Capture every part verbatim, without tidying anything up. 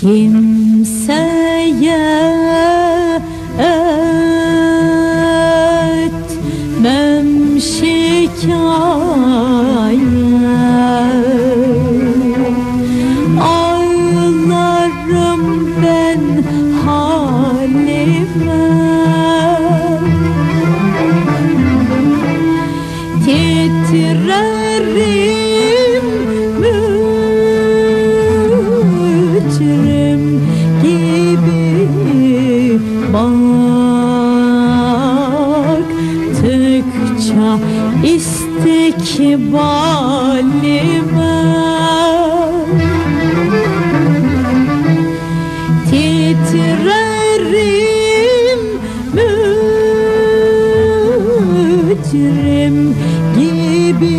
Kimseye etmem şikayet, ağlarım ben halime, titrerim mücrim gibi baktıkça istikbalime, titrerim mücrim gibi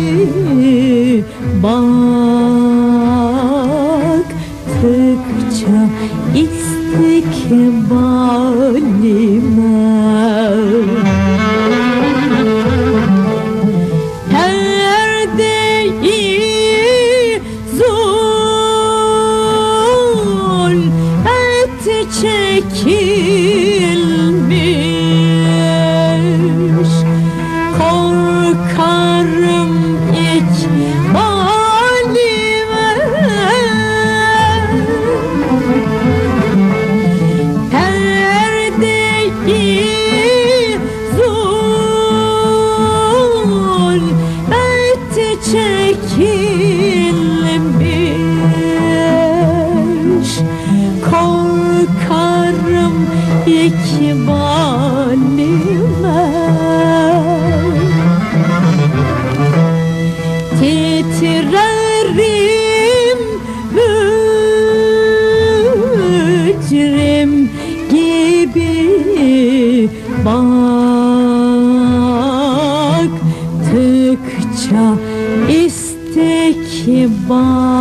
baktıkça istikbalime. Perdeyi zulmet çekilmiş, korkarım ikbalime. Perdeyi zulmet çekilmiş, korkarım ikbalime. Titrerim mücrim gibi baktıkça istikbal